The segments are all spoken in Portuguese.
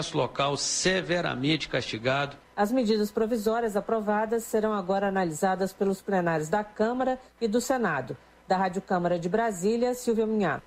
local severamente castigado. As medidas provisórias aprovadas serão agora analisadas pelos plenários da Câmara e do Senado. Da Rádio Câmara de Brasília, Silvia Minhato.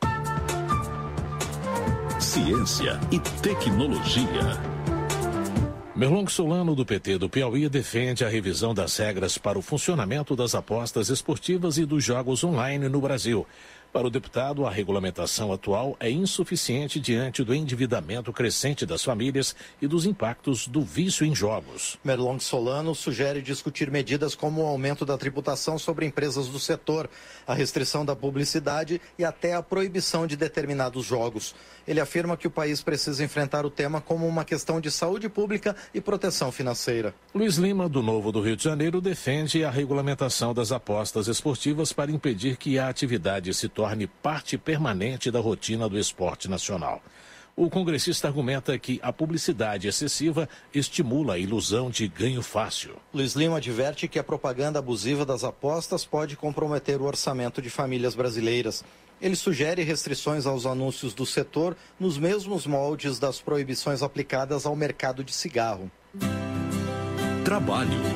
Ciência e tecnologia. Merlong Solano, do PT do Piauí, defende a revisão das regras para o funcionamento das apostas esportivas e dos jogos online no Brasil. Para o deputado, a regulamentação atual é insuficiente diante do endividamento crescente das famílias e dos impactos do vício em jogos. Merlong Solano sugere discutir medidas como o aumento da tributação sobre empresas do setor, a restrição da publicidade e até a proibição de determinados jogos. Ele afirma que o país precisa enfrentar o tema como uma questão de saúde pública e proteção financeira. Luiz Lima, do Novo do Rio de Janeiro, defende a regulamentação das apostas esportivas para impedir que a atividade se torne parte permanente da rotina do esporte nacional. O congressista argumenta que a publicidade excessiva estimula a ilusão de ganho fácil. Luiz Lima adverte que a propaganda abusiva das apostas pode comprometer o orçamento de famílias brasileiras. Ele sugere restrições aos anúncios do setor nos mesmos moldes das proibições aplicadas ao mercado de cigarro. Trabalho.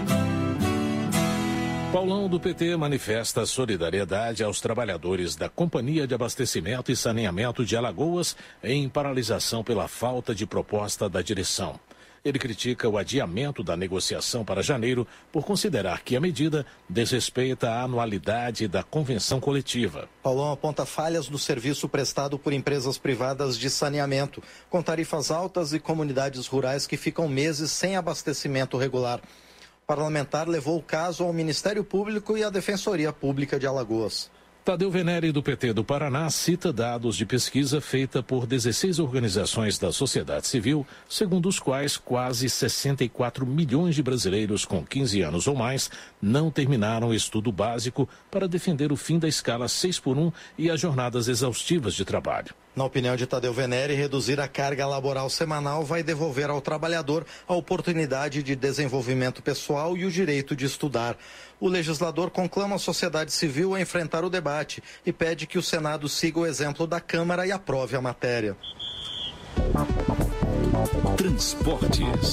Paulão, do PT, manifesta solidariedade aos trabalhadores da Companhia de Abastecimento e Saneamento de Alagoas em paralisação pela falta de proposta da direção. Ele critica o adiamento da negociação para janeiro por considerar que a medida desrespeita a anualidade da convenção coletiva. Paulão aponta falhas no serviço prestado por empresas privadas de saneamento, com tarifas altas e comunidades rurais que ficam meses sem abastecimento regular. O parlamentar levou o caso ao Ministério Público e à Defensoria Pública de Alagoas. Tadeu Venere, do PT do Paraná, cita dados de pesquisa feita por 16 organizações da sociedade civil, segundo os quais quase 64 milhões de brasileiros com 15 anos ou mais não terminaram o estudo básico para defender o fim da escala 6x1 e as jornadas exaustivas de trabalho. Na opinião de Tadeu Venere, reduzir a carga laboral semanal vai devolver ao trabalhador a oportunidade de desenvolvimento pessoal e o direito de estudar. O legislador conclama a sociedade civil a enfrentar o debate e pede que o Senado siga o exemplo da Câmara e aprove a matéria. Transportes.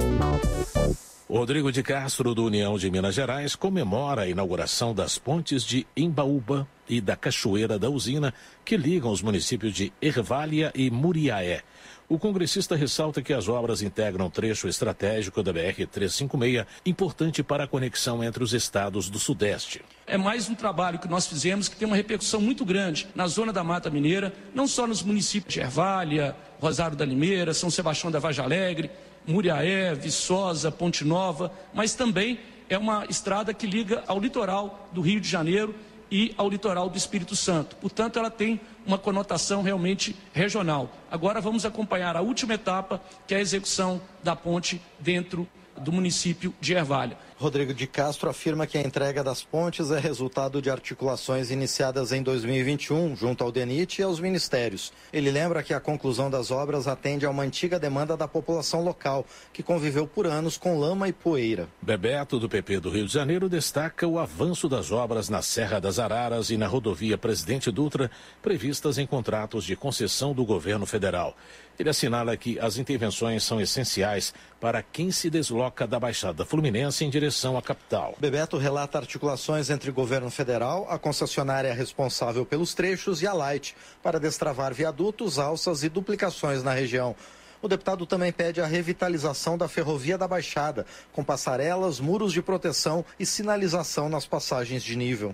Rodrigo de Castro, do União de Minas Gerais, comemora a inauguração das pontes de Embaúba e da Cachoeira da Usina, que ligam os municípios de Ervália e Muriaé. O congressista ressalta que as obras integram um trecho estratégico da BR-356, importante para a conexão entre os estados do Sudeste. É mais um trabalho que nós fizemos que tem uma repercussão muito grande na zona da Mata Mineira, não só nos municípios de Ervália, Rosário da Limeira, São Sebastião da Vargem Alegre, Muriaé, Viçosa, Ponte Nova, mas também é uma estrada que liga ao litoral do Rio de Janeiro e ao litoral do Espírito Santo. Portanto, ela tem uma conotação realmente regional. Agora vamos acompanhar a última etapa, que é a execução da ponte dentro do município de Ervália. Rodrigo de Castro afirma que a entrega das pontes é resultado de articulações iniciadas em 2021 junto ao DENIT e aos ministérios. Ele lembra que a conclusão das obras atende a uma antiga demanda da população local, que conviveu por anos com lama e poeira. Bebeto, do PP do Rio de Janeiro, destaca o avanço das obras na Serra das Araras e na rodovia Presidente Dutra, previstas em contratos de concessão do governo federal. Ele assinala que as intervenções são essenciais para quem se desloca da Baixada Fluminense em direção à capital. Bebeto relata articulações entre o governo federal, a concessionária responsável pelos trechos e a Light, para destravar viadutos, alças e duplicações na região. O deputado também pede a revitalização da ferrovia da Baixada, com passarelas, muros de proteção e sinalização nas passagens de nível.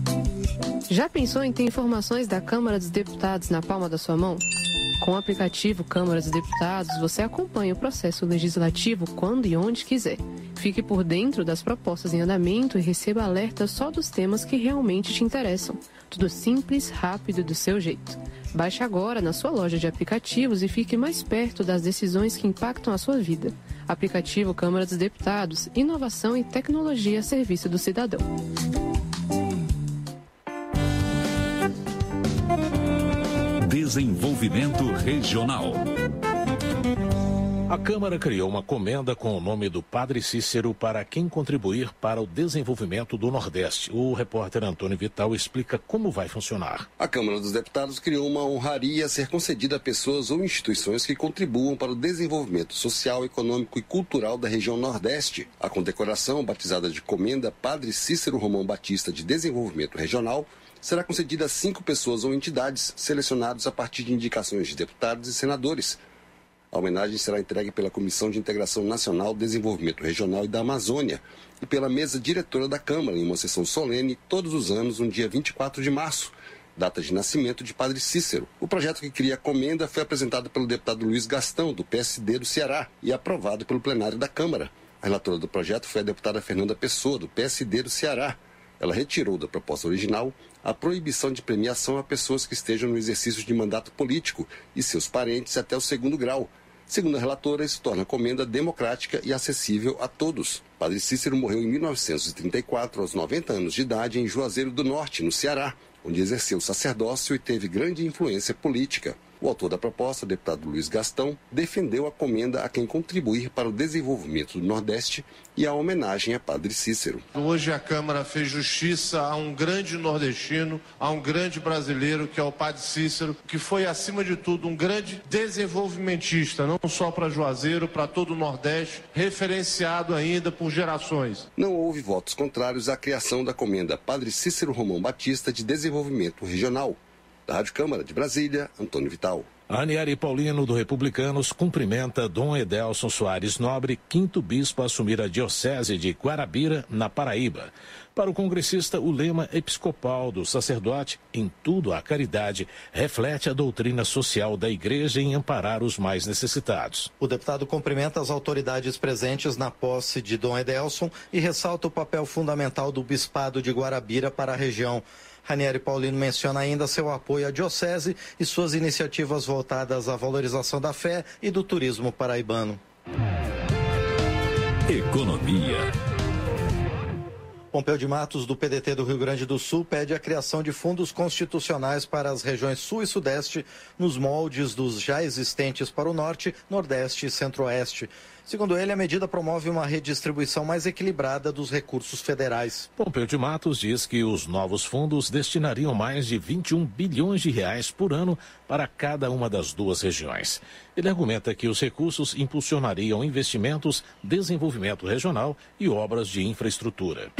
Já pensou em ter informações da Câmara dos Deputados na palma da sua mão? Com o aplicativo Câmara dos Deputados, você acompanha o processo legislativo quando e onde quiser. Fique por dentro das propostas em andamento e receba alertas só dos temas que realmente te interessam. Tudo simples, rápido e do seu jeito. Baixe agora na sua loja de aplicativos e fique mais perto das decisões que impactam a sua vida. Aplicativo Câmara dos Deputados, inovação e tecnologia a serviço do cidadão. Desenvolvimento Regional. A Câmara criou uma comenda com o nome do Padre Cícero para quem contribuir para o desenvolvimento do Nordeste. O repórter Antônio Vital explica como vai funcionar. A Câmara dos Deputados criou uma honraria a ser concedida a pessoas ou instituições que contribuam para o desenvolvimento social, econômico e cultural da região Nordeste. A condecoração, batizada de Comenda Padre Cícero Romão Batista de Desenvolvimento Regional, será concedida a 5 pessoas ou entidades selecionadas a partir de indicações de deputados e senadores. A homenagem será entregue pela Comissão de Integração Nacional, Desenvolvimento Regional e da Amazônia e pela mesa diretora da Câmara, em uma sessão solene todos os anos, no dia 24 de março, data de nascimento de Padre Cícero. O projeto que cria a comenda foi apresentado pelo deputado Luiz Gastão, do PSD do Ceará, e aprovado pelo plenário da Câmara. A relatora do projeto foi a deputada Fernanda Pessoa, do PSD do Ceará. Ela retirou da proposta original a proibição de premiação a pessoas que estejam no exercício de mandato político e seus parentes até o 2º grau. Segundo a relatora, isso torna a comenda democrática e acessível a todos. Padre Cícero morreu em 1934, aos 90 anos de idade, em Juazeiro do Norte, no Ceará, onde exerceu o sacerdócio e teve grande influência política. O autor da proposta, o deputado Luiz Gastão, defendeu a comenda a quem contribuir para o desenvolvimento do Nordeste e a homenagem a Padre Cícero. Hoje a Câmara fez justiça a um grande nordestino, a um grande brasileiro, que é o Padre Cícero, que foi, acima de tudo, um grande desenvolvimentista, não só para Juazeiro, para todo o Nordeste, referenciado ainda por gerações. Não houve votos contrários à criação da comenda Padre Cícero Romão Batista de Desenvolvimento Regional. Da Rádio Câmara de Brasília, Antônio Vital. Aniele Paulino, do Republicanos, cumprimenta Dom Edelson Soares Nobre, 5º bispo a assumir a diocese de Guarabira, na Paraíba. Para o congressista, o lema episcopal do sacerdote, em tudo a caridade, reflete a doutrina social da Igreja em amparar os mais necessitados. O deputado cumprimenta as autoridades presentes na posse de Dom Edelson e ressalta o papel fundamental do bispado de Guarabira para a região. Aniele Paulino menciona ainda seu apoio à diocese e suas iniciativas voltadas à valorização da fé e do turismo paraibano. Economia. Pompeu de Matos, do PDT do Rio Grande do Sul, pede a criação de fundos constitucionais para as regiões Sul e Sudeste, nos moldes dos já existentes para o Norte, Nordeste e Centro-Oeste. Segundo ele, a medida promove uma redistribuição mais equilibrada dos recursos federais. Pompeu de Matos diz que os novos fundos destinariam mais de 21 bilhões de reais por ano para cada uma das duas regiões. Ele argumenta que os recursos impulsionariam investimentos, desenvolvimento regional e obras de infraestrutura.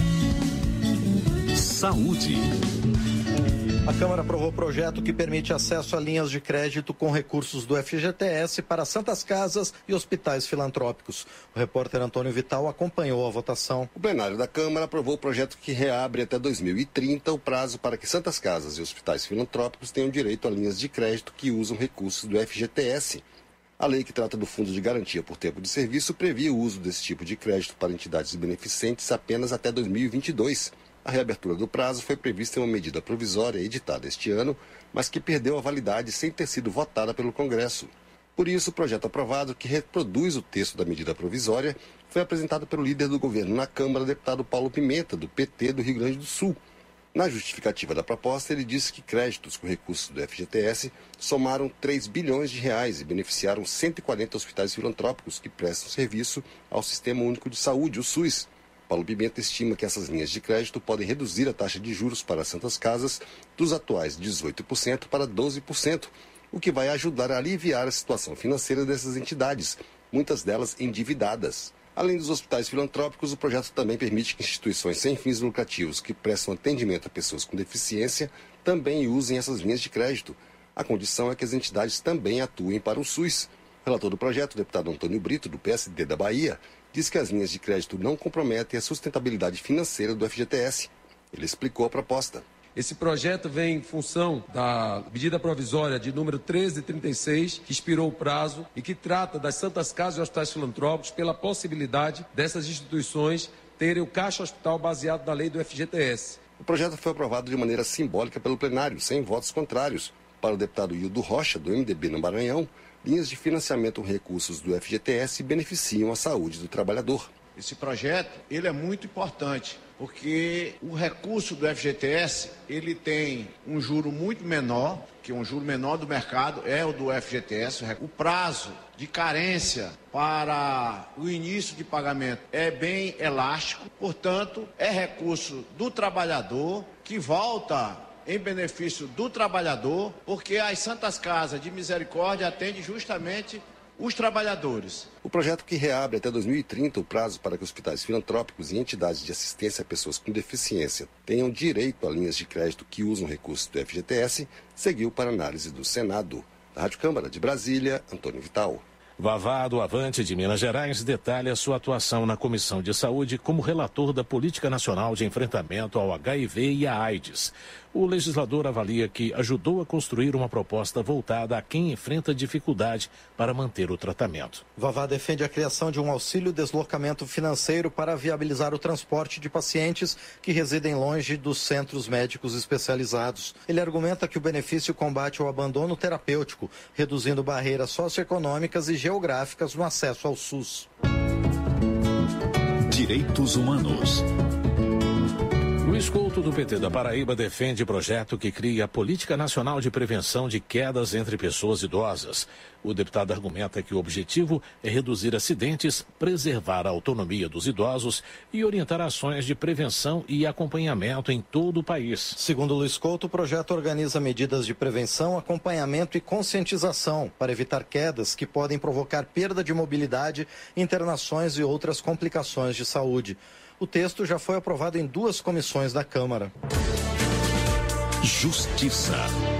Saúde. A Câmara aprovou o projeto que permite acesso a linhas de crédito com recursos do FGTS para santas casas e hospitais filantrópicos. O repórter Antônio Vital acompanhou a votação. O plenário da Câmara aprovou o projeto que reabre até 2030 o prazo para que santas casas e hospitais filantrópicos tenham direito a linhas de crédito que usam recursos do FGTS. A lei que trata do Fundo de Garantia por Tempo de Serviço previa o uso desse tipo de crédito para entidades beneficentes apenas até 2022. A reabertura do prazo foi prevista em uma medida provisória editada este ano, mas que perdeu a validade sem ter sido votada pelo Congresso. Por isso, o projeto aprovado, que reproduz o texto da medida provisória, foi apresentado pelo líder do governo na Câmara, deputado Paulo Pimenta, do PT do Rio Grande do Sul. Na justificativa da proposta, ele disse que créditos com recursos do FGTS somaram 3 bilhões de reais e beneficiaram 140 hospitais filantrópicos que prestam serviço ao Sistema Único de Saúde, o SUS. Paulo Pimenta estima que essas linhas de crédito podem reduzir a taxa de juros para as santas casas dos atuais 18% para 12%, o que vai ajudar a aliviar a situação financeira dessas entidades, muitas delas endividadas. Além dos hospitais filantrópicos, o projeto também permite que instituições sem fins lucrativos que prestam atendimento a pessoas com deficiência também usem essas linhas de crédito. A condição é que as entidades também atuem para o SUS. O relator do projeto, o deputado Antônio Brito, do PSD da Bahia, diz que as linhas de crédito não comprometem a sustentabilidade financeira do FGTS. Ele explicou a proposta. Esse projeto vem em função da medida provisória de número 1336, que expirou o prazo e que trata das santas casas e hospitais filantrópicos pela possibilidade dessas instituições terem o caixa hospital baseado na lei do FGTS. O projeto foi aprovado de maneira simbólica pelo plenário, sem votos contrários. Para o deputado Hildo Rocha, do MDB no Maranhão, linhas de financiamento com recursos do FGTS beneficiam a saúde do trabalhador. Esse projeto, ele é muito importante, porque o recurso do FGTS, ele tem um juro muito menor, que um juro menor do mercado é o do FGTS. O prazo de carência para o início de pagamento é bem elástico, portanto, é recurso do trabalhador que volta em benefício do trabalhador, porque as Santas Casas de Misericórdia atendem justamente os trabalhadores. O projeto, que reabre até 2030 o prazo para que hospitais filantrópicos e entidades de assistência a pessoas com deficiência tenham direito a linhas de crédito que usam recursos do FGTS, seguiu para análise do Senado. Da Rádio Câmara de Brasília, Antônio Vital. Vavá do Avante de Minas Gerais detalha sua atuação na Comissão de Saúde como relator da Política Nacional de Enfrentamento ao HIV e à AIDS. O legislador avalia que ajudou a construir uma proposta voltada a quem enfrenta dificuldade para manter o tratamento. Vavá defende a criação de um auxílio deslocamento financeiro para viabilizar o transporte de pacientes que residem longe dos centros médicos especializados. Ele argumenta que o benefício combate o abandono terapêutico, reduzindo barreiras socioeconômicas e geográficas no acesso ao SUS. Direitos Humanos. Luiz Couto, do PT da Paraíba, defende projeto que cria a Política Nacional de Prevenção de Quedas entre Pessoas Idosas. O deputado argumenta que o objetivo é reduzir acidentes, preservar a autonomia dos idosos e orientar ações de prevenção e acompanhamento em todo o país. Segundo Luiz Couto, o projeto organiza medidas de prevenção, acompanhamento e conscientização para evitar quedas que podem provocar perda de mobilidade, internações e outras complicações de saúde. O texto já foi aprovado em 2 comissões da Câmara. Justiça.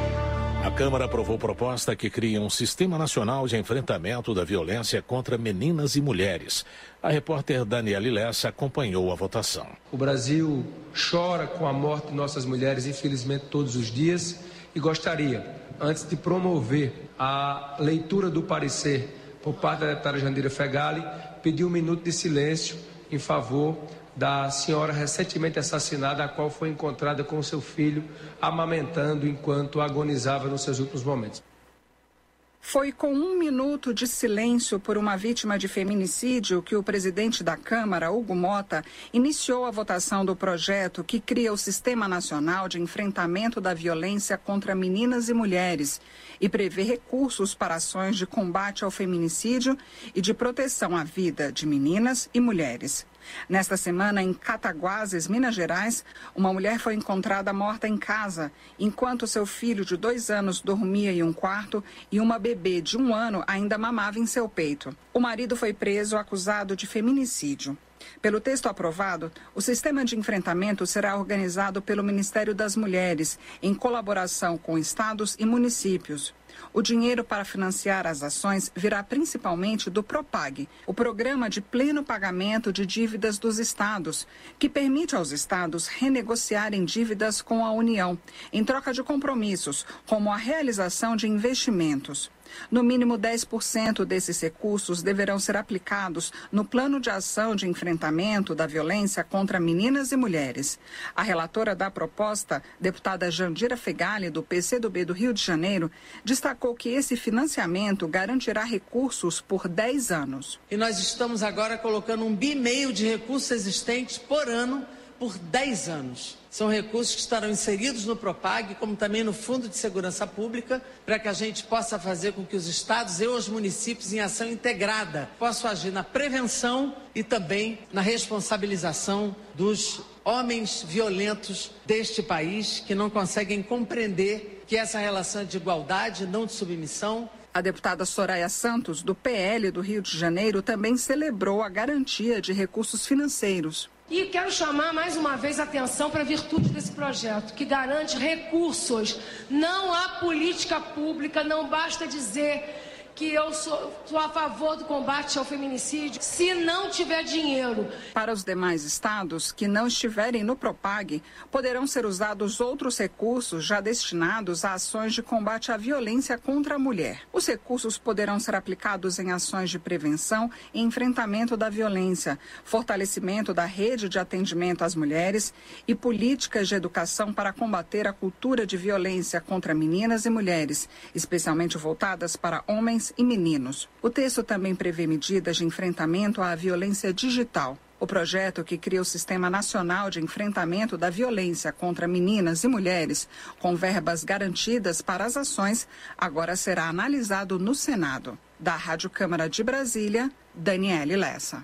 A Câmara aprovou proposta que cria um Sistema Nacional de Enfrentamento da Violência contra Meninas e Mulheres. A repórter Daniela Lessa acompanhou a votação. O Brasil chora com a morte de nossas mulheres, infelizmente, todos os dias, e gostaria, antes de promover a leitura do parecer por parte da deputada Jandira Fegali, pedir 1 minuto de silêncio em favor da senhora recentemente assassinada, a qual foi encontrada com seu filho amamentando enquanto agonizava nos seus últimos momentos. Foi com 1 minuto de silêncio por uma vítima de feminicídio que o presidente da Câmara, Hugo Mota, iniciou a votação do projeto que cria o Sistema Nacional de Enfrentamento da Violência contra Meninas e Mulheres e prevê recursos para ações de combate ao feminicídio e de proteção à vida de meninas e mulheres. Nesta semana, em Cataguases, Minas Gerais, uma mulher foi encontrada morta em casa, enquanto seu filho de 2 anos dormia em um quarto e uma bebê de 1 ano ainda mamava em seu peito. O marido foi preso acusado de feminicídio. Pelo texto aprovado, o sistema de enfrentamento será organizado pelo Ministério das Mulheres, em colaboração com estados e municípios. O dinheiro para financiar as ações virá principalmente do PROPAG, o Programa de Pleno Pagamento de Dívidas dos Estados, que permite aos estados renegociarem dívidas com a União, em troca de compromissos, como a realização de investimentos. No mínimo 10% desses recursos deverão ser aplicados no Plano de Ação de Enfrentamento da Violência contra Meninas e Mulheres. A relatora da proposta, deputada Jandira Fegali, do PCdoB do Rio de Janeiro, destacou que esse financiamento garantirá recursos por 10 anos. E nós estamos agora colocando 1,5 bilhão de recursos existentes por ano por 10 anos. São recursos que estarão inseridos no PROPAG, como também no Fundo de Segurança Pública, para que a gente possa fazer com que os estados e os municípios, em ação integrada, possam agir na prevenção e também na responsabilização dos homens violentos deste país, que não conseguem compreender que essa relação é de igualdade, não de submissão. A deputada Soraya Santos, do PL do Rio de Janeiro, também celebrou a garantia de recursos financeiros. E quero chamar mais uma vez a atenção para a virtude desse projeto, que garante recursos. Não há política pública, não basta dizer que eu sou a favor do combate ao feminicídio, se não tiver dinheiro. Para os demais estados que não estiverem no PROPAG, poderão ser usados outros recursos já destinados a ações de combate à violência contra a mulher. Os recursos poderão ser aplicados em ações de prevenção e enfrentamento da violência, fortalecimento da rede de atendimento às mulheres e políticas de educação para combater a cultura de violência contra meninas e mulheres, especialmente voltadas para homens e meninos. O texto também prevê medidas de enfrentamento à violência digital. O projeto, que cria o Sistema Nacional de Enfrentamento da Violência contra Meninas e Mulheres, com verbas garantidas para as ações, agora será analisado no Senado. Da Rádio Câmara de Brasília, Daniele Lessa.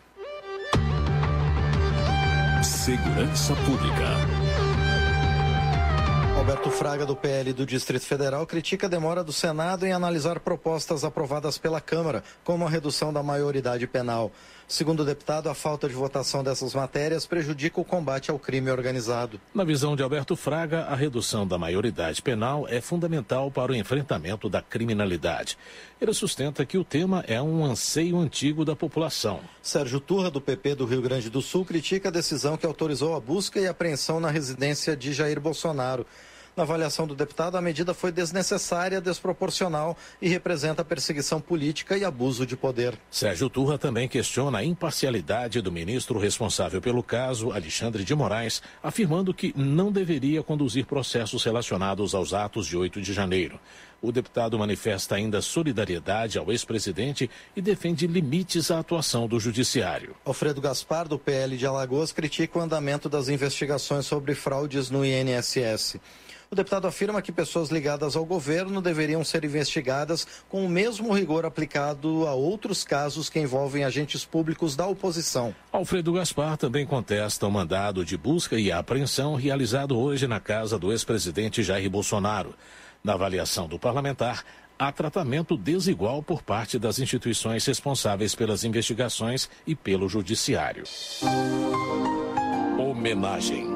Segurança Pública. Alberto Fraga, do PL do Distrito Federal, critica a demora do Senado em analisar propostas aprovadas pela Câmara, como a redução da maioridade penal. Segundo o deputado, a falta de votação dessas matérias prejudica o combate ao crime organizado. Na visão de Alberto Fraga, a redução da maioridade penal é fundamental para o enfrentamento da criminalidade. Ele sustenta que o tema é um anseio antigo da população. Sérgio Turra, do PP do Rio Grande do Sul, critica a decisão que autorizou a busca e apreensão na residência de Jair Bolsonaro. Na avaliação do deputado, a medida foi desnecessária, desproporcional e representa perseguição política e abuso de poder. Sérgio Turra também questiona a imparcialidade do ministro responsável pelo caso, Alexandre de Moraes, afirmando que não deveria conduzir processos relacionados aos atos de 8 de janeiro. O deputado manifesta ainda solidariedade ao ex-presidente e defende limites à atuação do judiciário. Alfredo Gaspar, do PL de Alagoas, critica o andamento das investigações sobre fraudes no INSS. O deputado afirma que pessoas ligadas ao governo deveriam ser investigadas com o mesmo rigor aplicado a outros casos que envolvem agentes públicos da oposição. Alfredo Gaspar também contesta o mandado de busca e apreensão realizado hoje na casa do ex-presidente Jair Bolsonaro. Na avaliação do parlamentar, há tratamento desigual por parte das instituições responsáveis pelas investigações e pelo judiciário. Homenagem.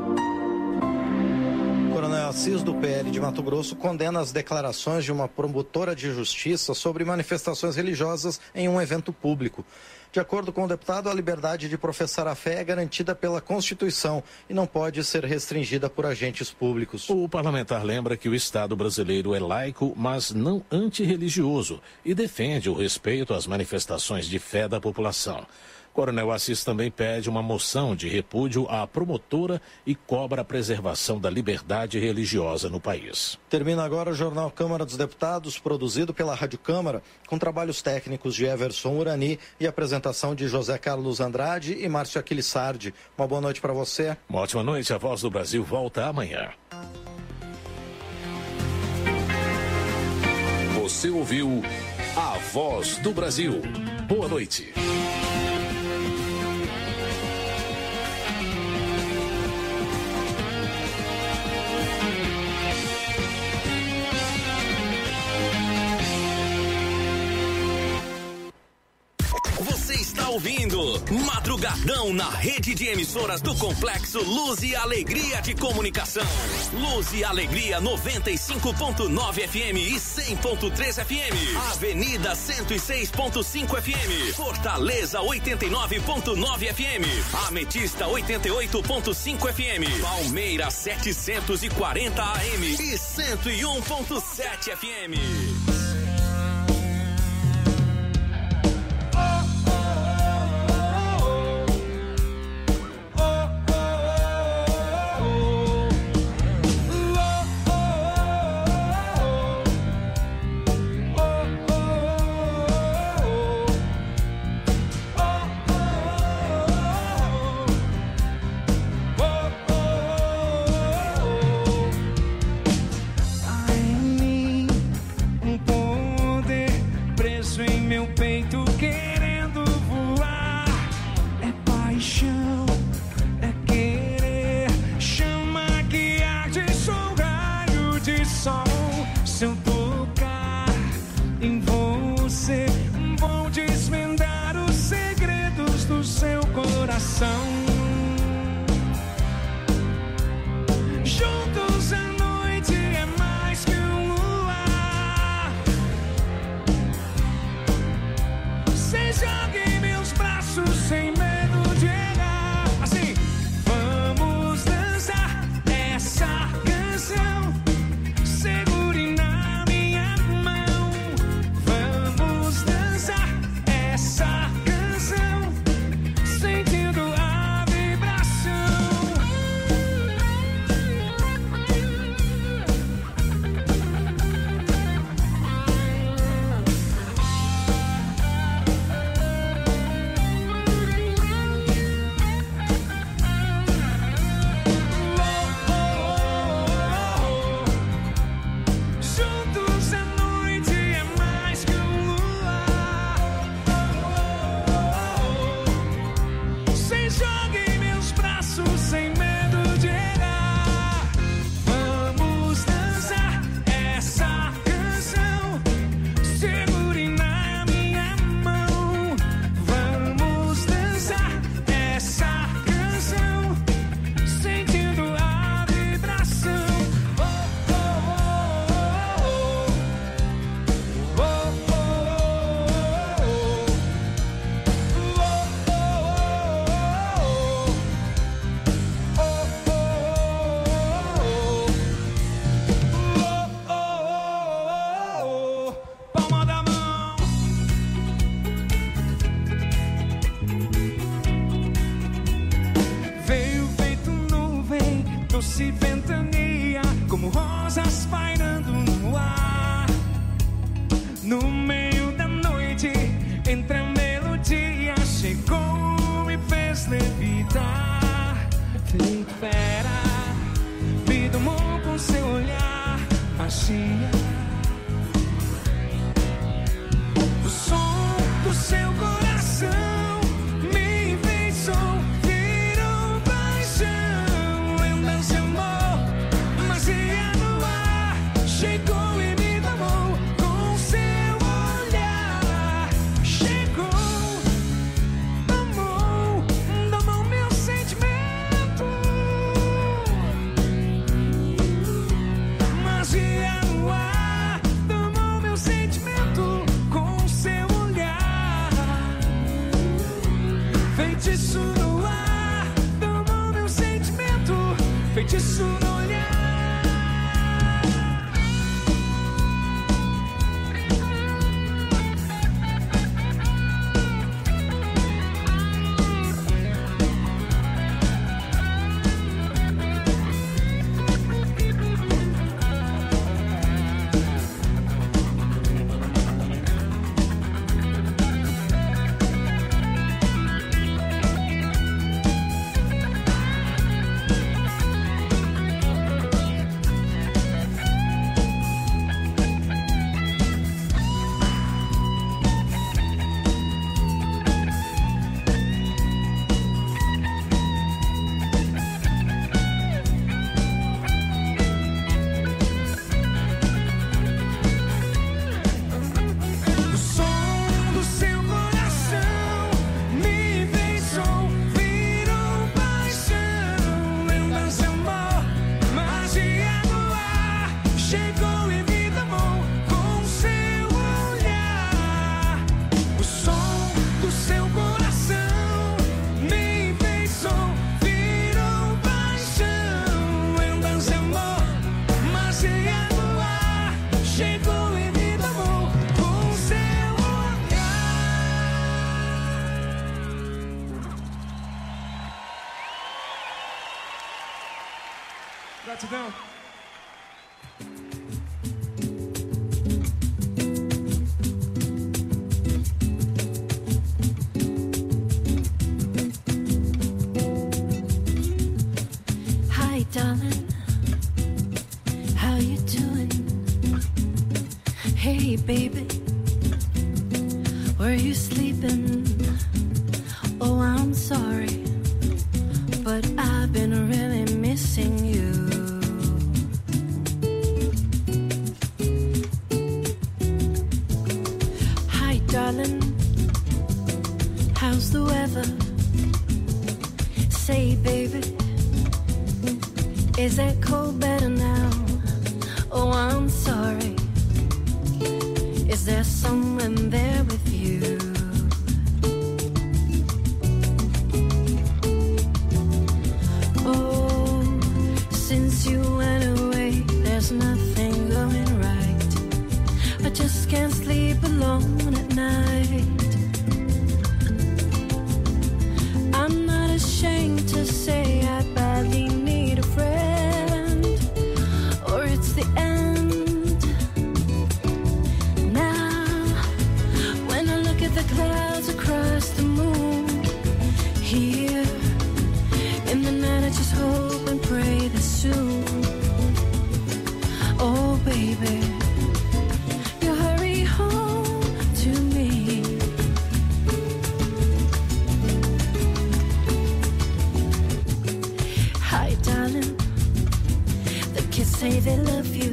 Coronel Assis, do PL de Mato Grosso, condena as declarações de uma promotora de justiça sobre manifestações religiosas em um evento público. De acordo com o deputado, a liberdade de professar a fé é garantida pela Constituição e não pode ser restringida por agentes públicos. O parlamentar lembra que o Estado brasileiro é laico, mas não antirreligioso, e defende o respeito às manifestações de fé da população. Coronel Assis também pede uma moção de repúdio à promotora e cobra a preservação da liberdade religiosa no país. Termina agora o Jornal Câmara dos Deputados, produzido pela Rádio Câmara, com trabalhos técnicos de Everson Urani e apresentação de José Carlos Andrade e Márcio Aquilissardi. Uma boa noite para você. Uma ótima noite. A Voz do Brasil volta amanhã. Você ouviu A Voz do Brasil. Boa noite. Você está ouvindo Madrugadão na rede de emissoras do Complexo Luz e Alegria de Comunicação. Luz e Alegria 95.9 FM e 100.3 FM. Avenida 106.5 FM. Fortaleza 89.9 FM. Ametista 88.5 FM. Palmeiras 740 AM e 101.7 FM. levitar, feito fera, me domou com seu olhar, magia. O som do seu coração me enfeitiçou, virou paixão, lembrança e amor, magia no ar, chegou e me tomou com seu olhar, chegou, tomou meu sentimento, magia no ar, tomou meu sentimento com seu olhar, feitiço no ar, tomou meu sentimento, feitiço no olhar. O som do seu coração me enfeitiçou, virou paixão, lembrança e amor, magia no ar, chegou e me tomou com seu olhar. O som do seu coração me enfeitiçou, virou paixão, lembrança e amor, magia no ar, chegou e me tomou com seu olhar. Gratidão. Hi, darling. How you doing? Hey, baby. Were you sleeping? Oh, I'm sorry, but I've been really missing you. Hi, darling. How's the weather? Say, baby, is that cold better now? Oh, I'm sorry. Is there someone there with you? Oh, since you went away, there's nothing going right. I just can't sleep alone at night. I'm not ashamed to say I badly need a friend, or it's the end. Now, when I look at the clouds across the moon, here in the night I just hope and pray that soon, oh baby, you hurry home to me. Hi, darling. The kids say they love you.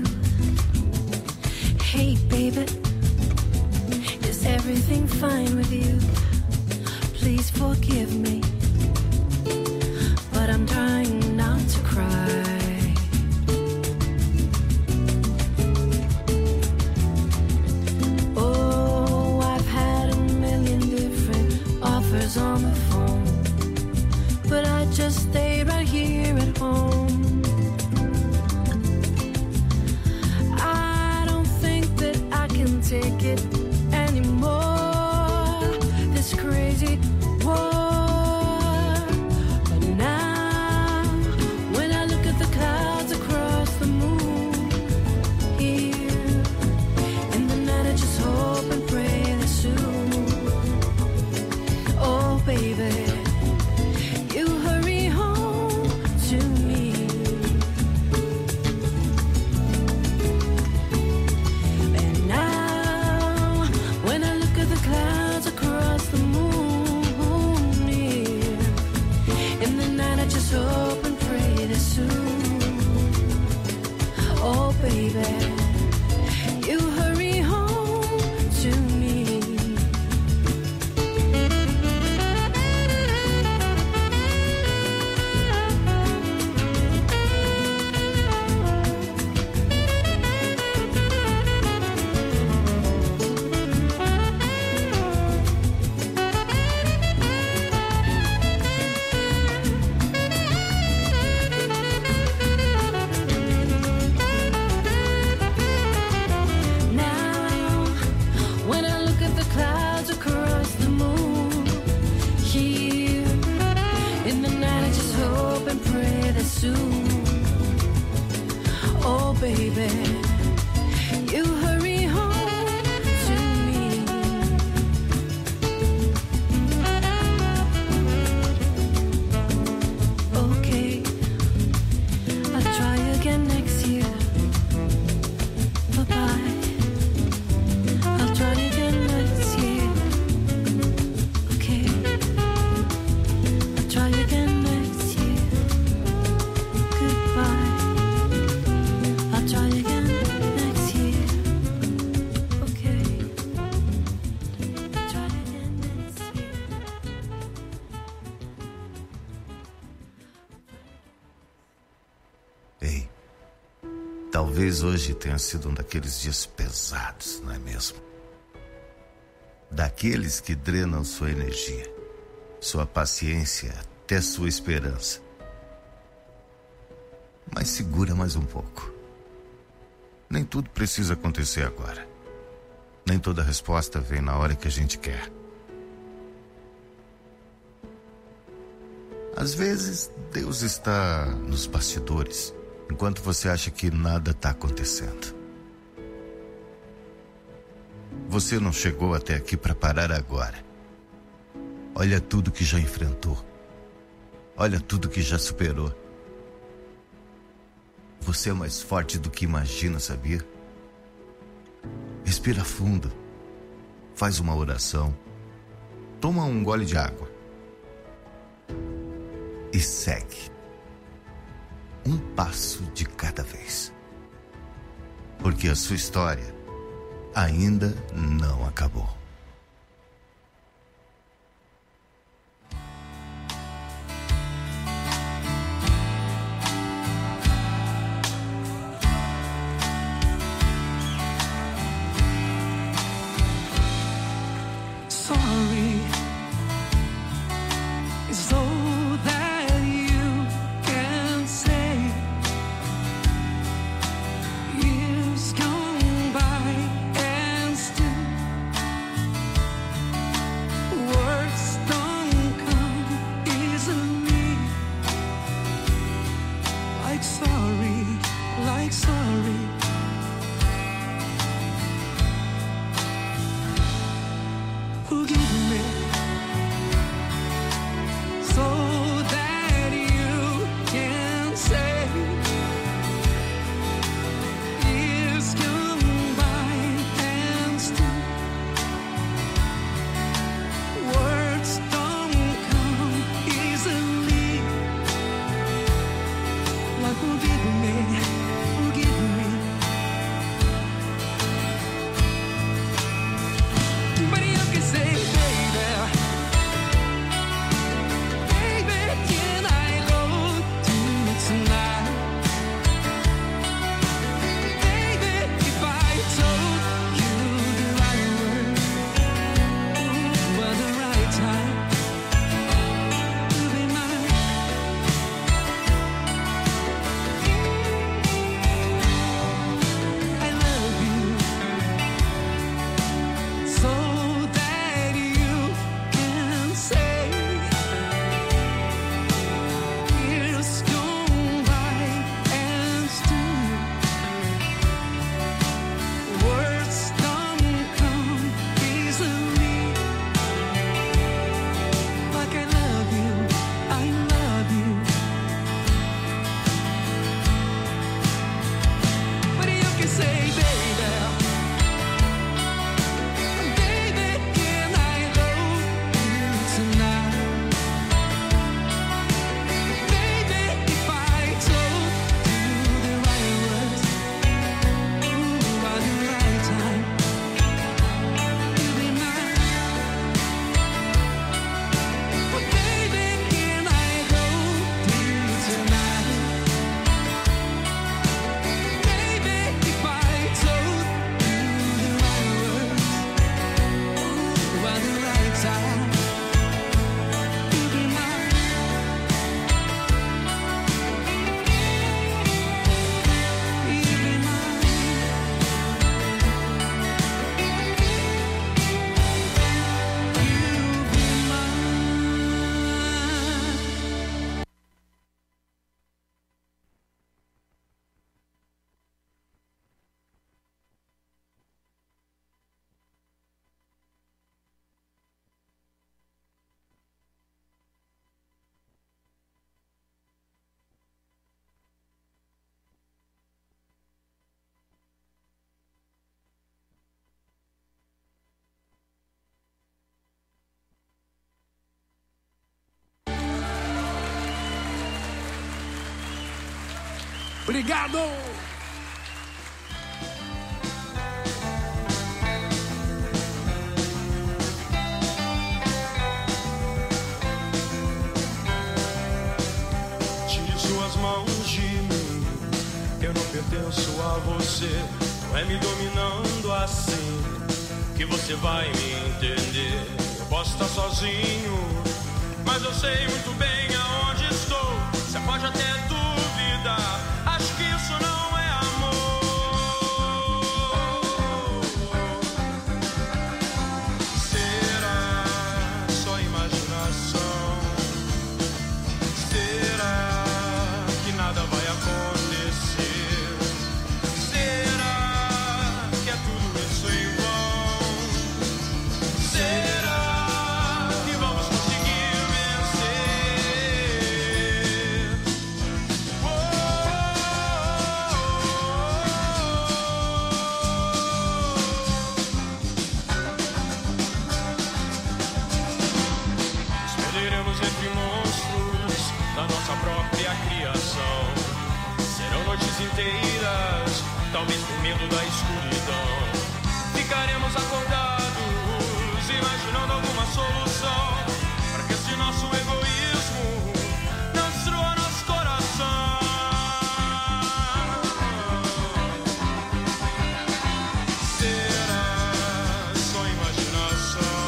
Hey, baby, is everything fine with you? Please forgive me, but I'm trying not to cry. Oh, I've had a million different offers on the phone, but I just stay right here at home. I don't think that I can take it anymore, this crazy war. But now, when I look at the clouds across the moon, here in the night I just hope and pray that soon, oh baby, soon. Oh, baby, you hurry home to me. Okay, I'll try again next year. Bye-bye. I'll try again next year. Okay, I'll try again next year. Goodbye. I'll try again next year. Okay, I'll try again next year. Ei, talvez hoje tenha sido um daqueles dias pesados, não é mesmo? Daqueles que drenam sua energia, sua paciência, até sua esperança. Mas segura mais um pouco. Nem tudo precisa acontecer agora. Nem toda resposta vem na hora que a gente quer. Às vezes, Deus está nos bastidores, enquanto você acha que nada está acontecendo. Você não chegou até aqui para parar agora. Olha tudo que já enfrentou. Olha tudo que já superou. Você é mais forte do que imagina, sabia? Respira fundo. Faz uma oração. Toma um gole de água. E segue. Um passo de cada vez. Porque a sua história ainda não acabou. Sorry is all that you can say. Years gone by and still Obrigado! Tire suas mãos de mim, eu não pertenço a você. Não é me dominando assim que você vai me entender. Eu posso estar sozinho, mas eu sei muito bem aonde estou. Você pode até duvidar, acho que isso não é amor. Será só imaginação? Será que nada vai acontecer? Será que é tudo isso em vão? Será que vamos conseguir vencer? Escolheremos entre monstros da nossa própria criação. Serão noites inteiras, talvez por medo da escuridão. Ficaremos acordados, imaginando alguma solução, para que esse nosso egoísmo não destrua nosso coração. Será só imaginação?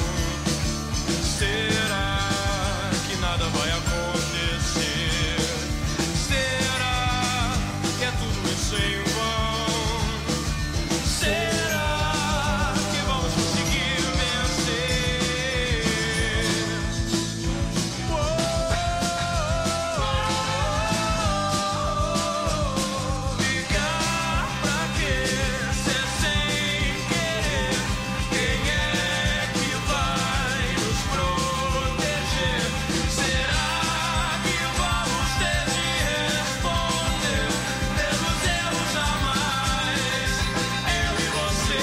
Será que nada vai acontecer? Será que é tudo isso em vão? Será que vamos conseguir vencer? Ligar pra quê? Ser sem querer. Quem é que vai nos proteger? Será que vamos ter de responder pelos erros jamais? Eu e você.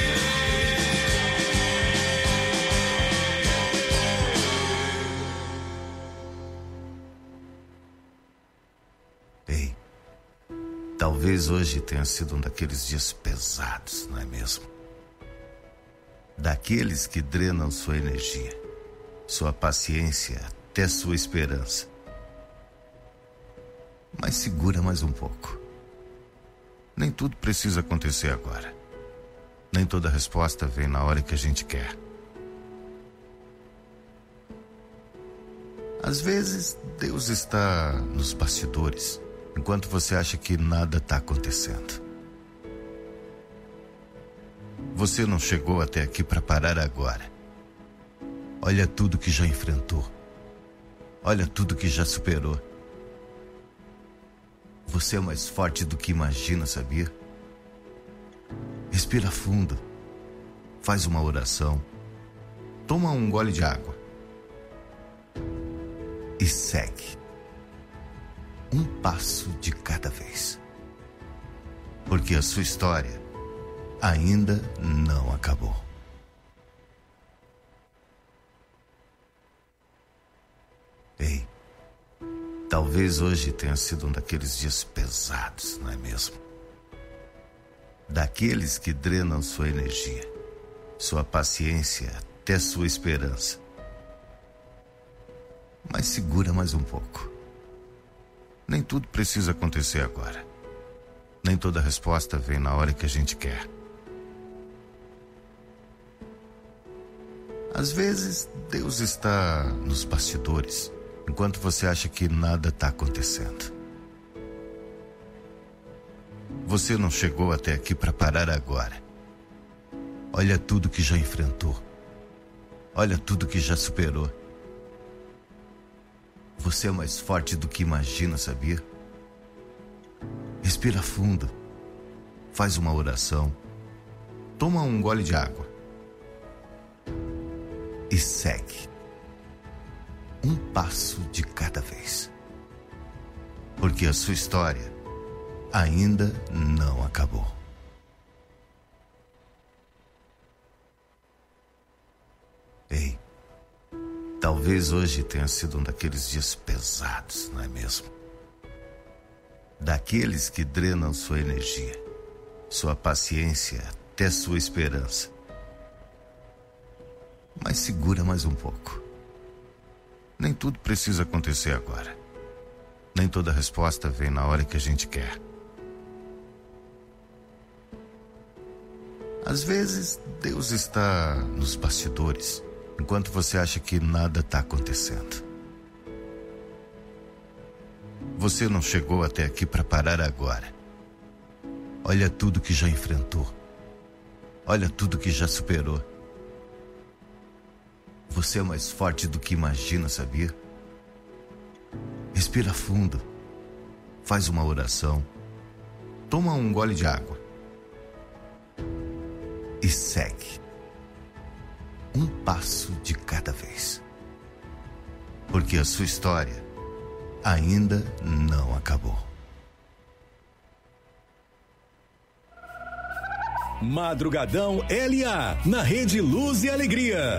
Ei, talvez hoje tenha sido um daqueles dias pesados, não é mesmo? Daqueles que drenam sua energia, sua paciência, até sua esperança. Mas segura mais um pouco. Nem tudo precisa acontecer agora. Nem toda resposta vem na hora que a gente quer. Às vezes, Deus está nos bastidores, enquanto você acha que nada está acontecendo. Você não chegou até aqui para parar agora. Olha tudo que já enfrentou. Olha tudo que já superou. Você é mais forte do que imagina, sabia? Respira fundo. Faz uma oração. Toma um gole de água. E segue. Um passo de cada vez. Porque a sua história ainda não acabou. Ei, talvez hoje tenha sido um daqueles dias pesados, não é mesmo? Daqueles que drenam sua energia, sua paciência, até sua esperança. Mas segura mais um pouco. Nem tudo precisa acontecer agora. Nem toda resposta vem na hora que a gente quer. Às vezes, Deus está nos bastidores, enquanto você acha que nada está acontecendo. Você não chegou até aqui para parar agora. Olha tudo que já enfrentou. Olha tudo que já superou. Você é mais forte do que imagina, sabia? Respira fundo. Faz uma oração. Toma um gole de água. E segue. Um passo de cada vez. Porque a sua história ainda não acabou. Ei, talvez hoje tenha sido um daqueles dias pesados, não é mesmo? daqueles que drenam sua energia, sua paciência, até sua esperança. Mas segura mais um pouco. Nem tudo precisa acontecer agora. Nem toda resposta vem na hora que a gente quer. Às vezes, Deus está nos bastidores, enquanto você acha que nada está acontecendo. Você não chegou até aqui para parar agora. Olha tudo que já enfrentou. Olha tudo que já superou. Você é mais forte do que imagina, sabia? Respira fundo. Faz uma oração. Toma um gole de água. E segue. Um passo de cada vez. Porque a sua história ainda não acabou. Madrugadão LA, na Rede Luz e Alegria.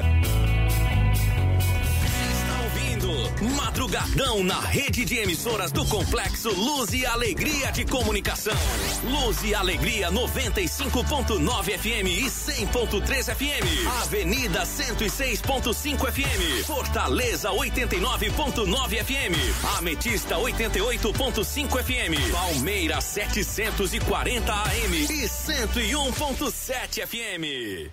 Madrugadão na rede de emissoras do Complexo Luz e Alegria de Comunicação. Luz e Alegria 95.9 FM e 100.3 FM. Avenida 106.5 FM. Fortaleza 89.9 FM. Ametista 88.5 FM. Palmeiras 740 AM e 101.7 FM.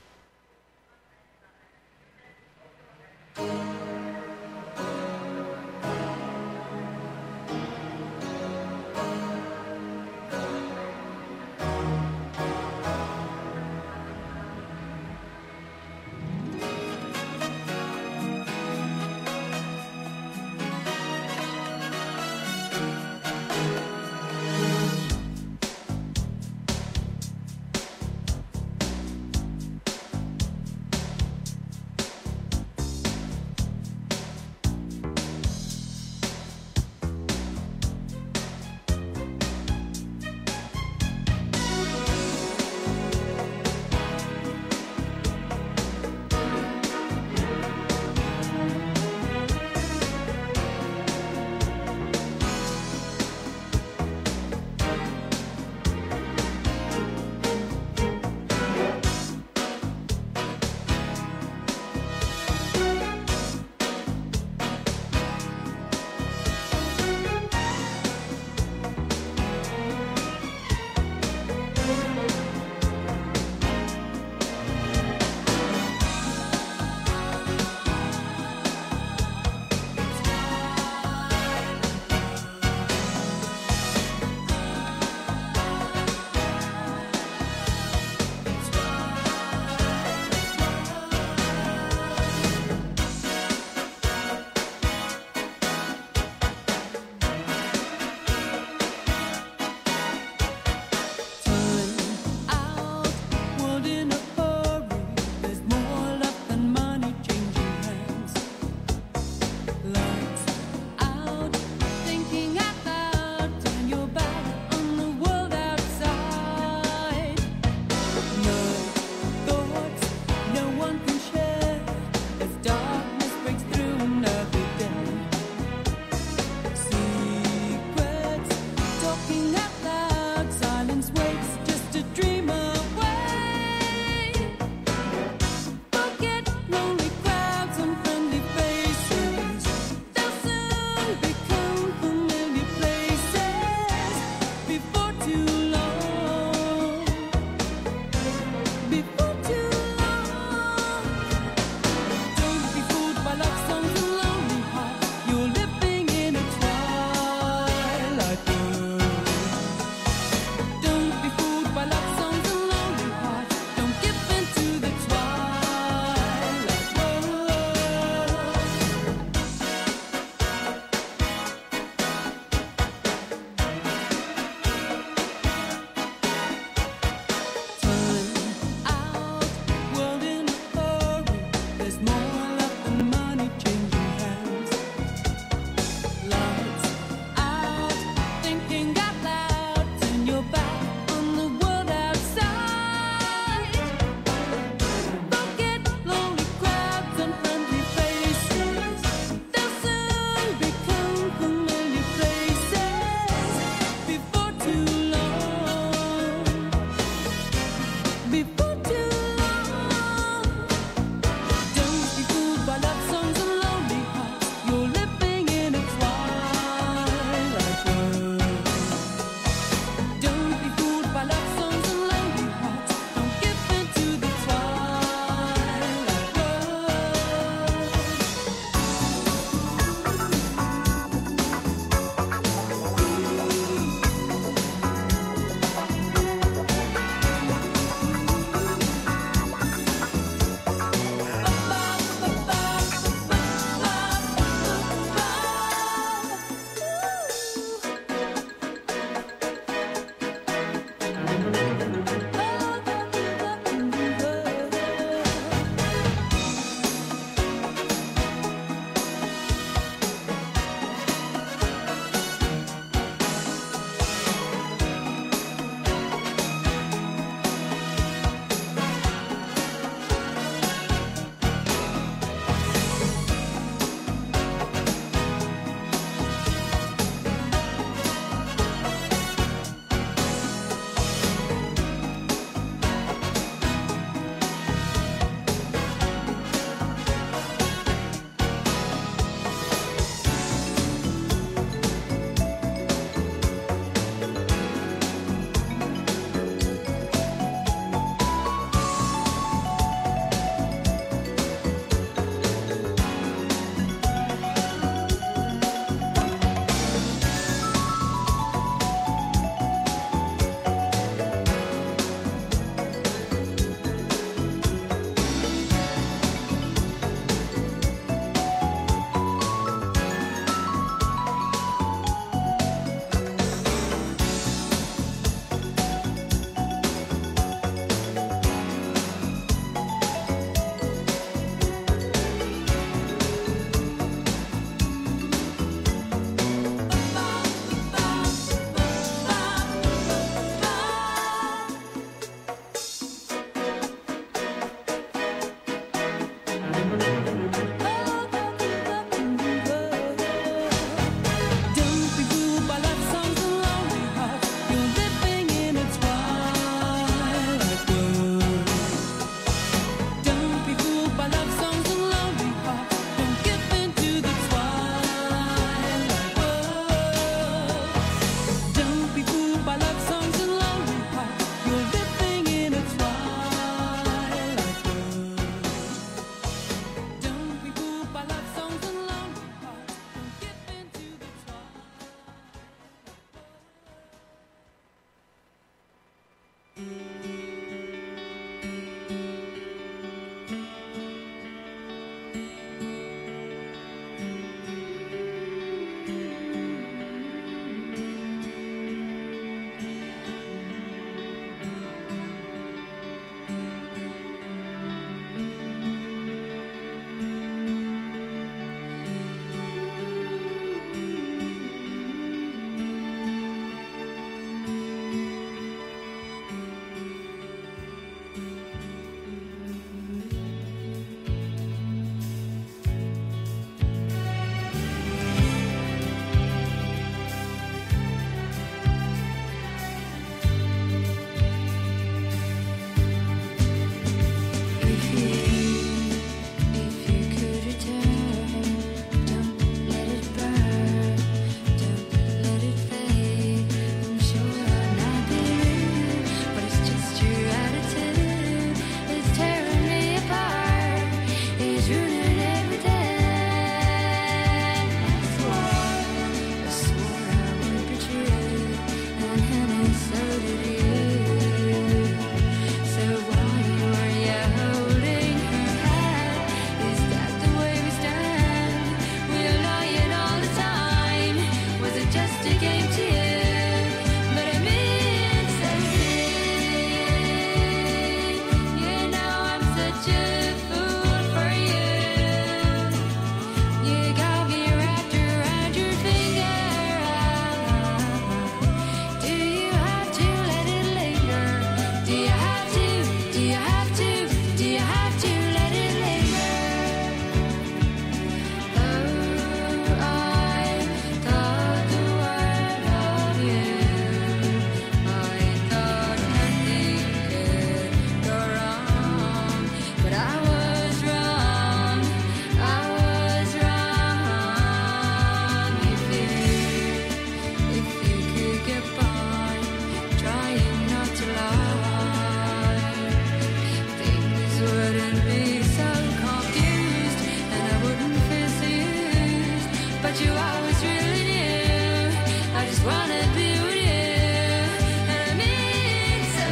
what you always really knew. I just wanna be with you. And I'm in so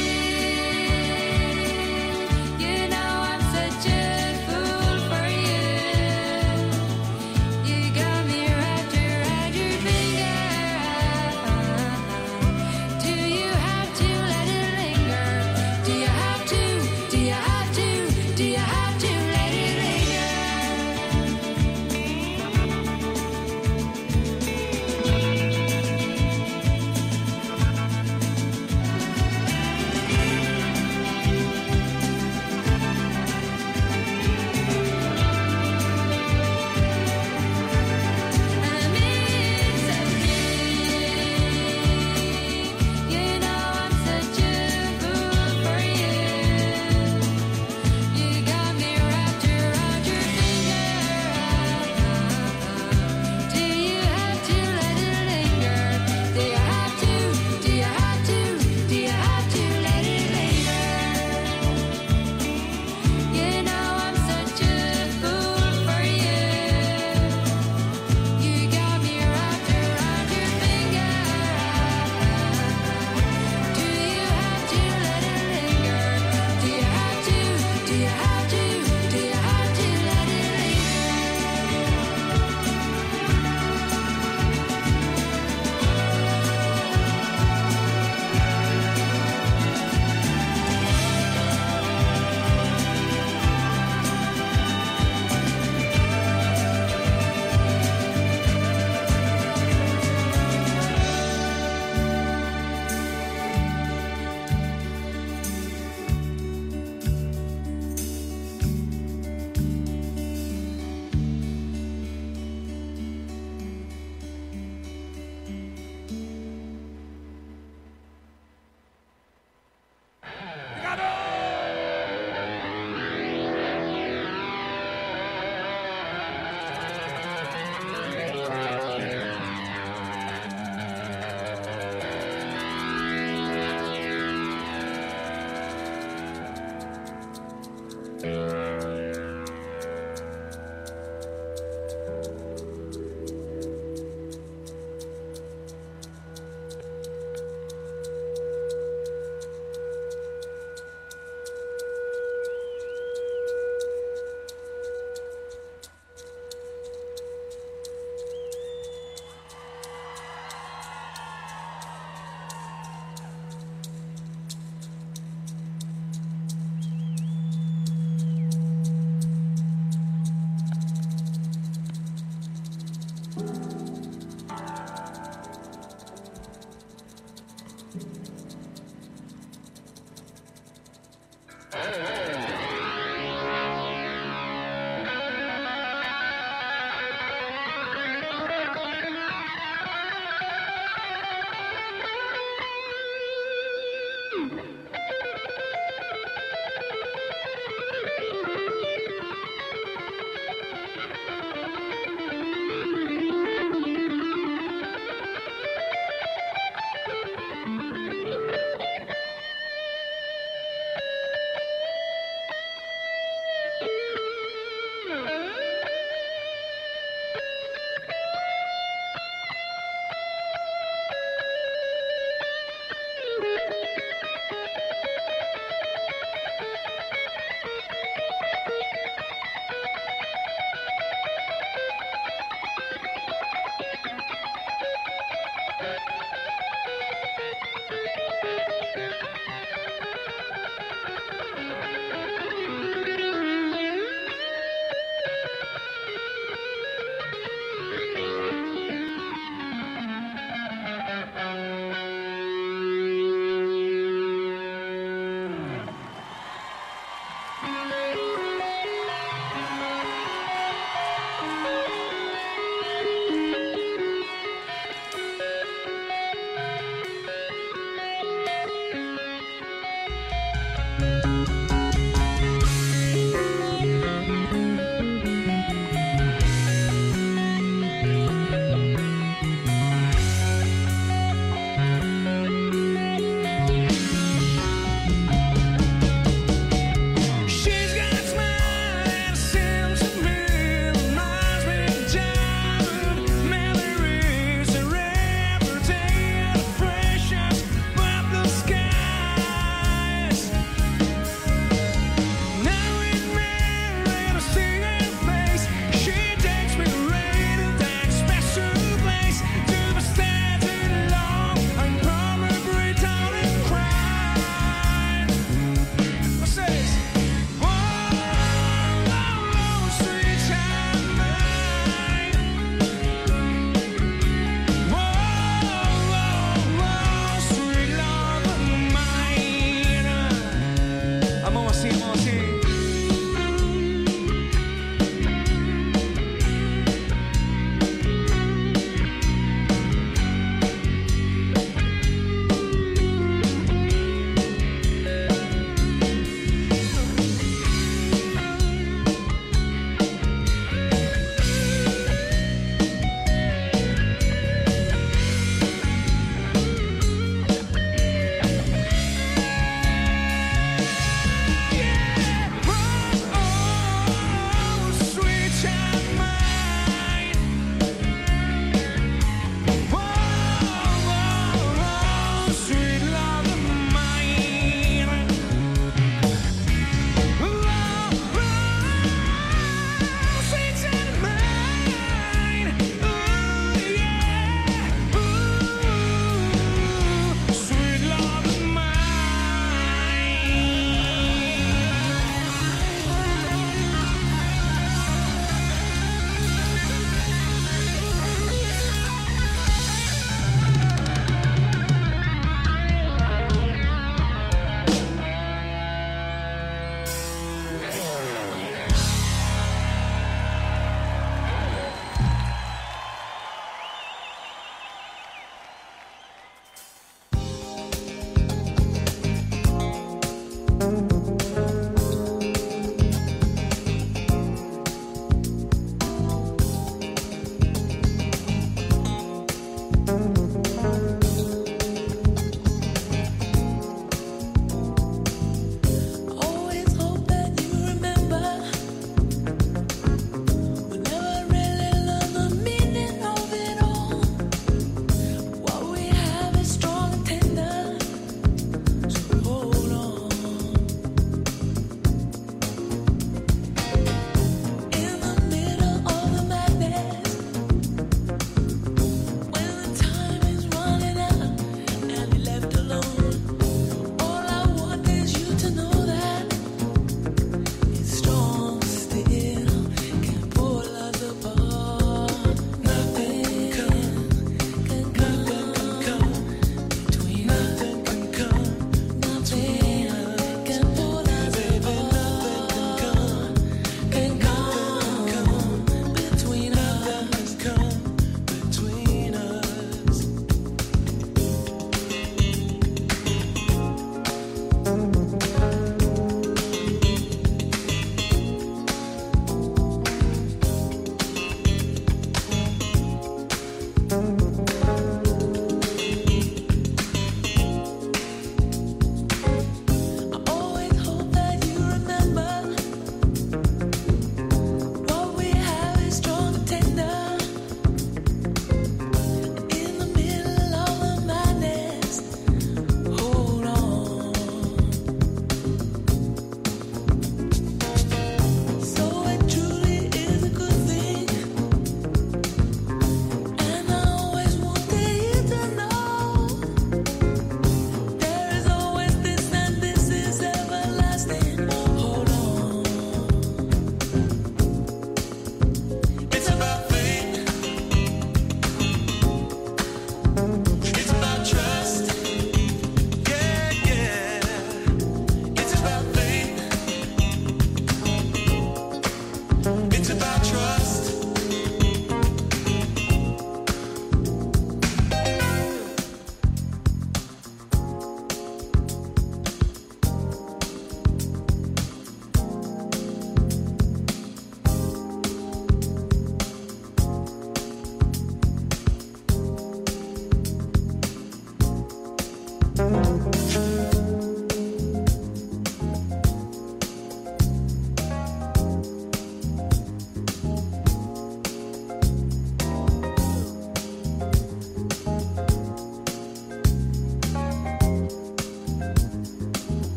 deep. You know I'm such a fool for you. You got me wrapped around your finger. Do you have to let it linger? Do you have to? Do you have to? Do you have to let it linger?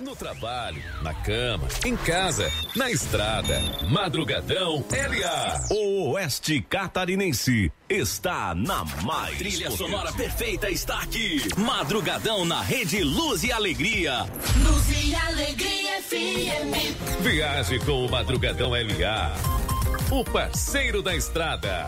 No trabalho, na cama, em casa, na estrada. Madrugadão LA. O Oeste Catarinense está na mais. Trilha sonora perfeita está aqui. Madrugadão na Rede Luz e Alegria. Luz e Alegria FM. Viaje com o Madrugadão LA. O parceiro da estrada.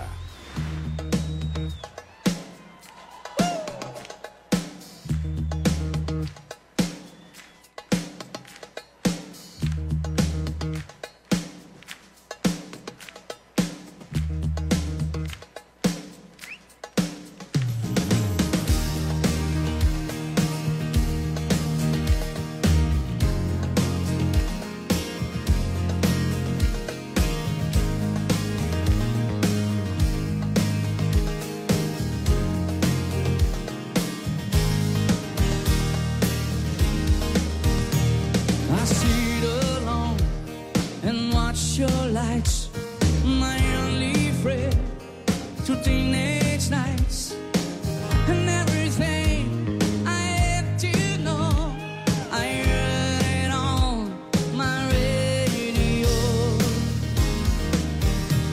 Your lights, my only friend, to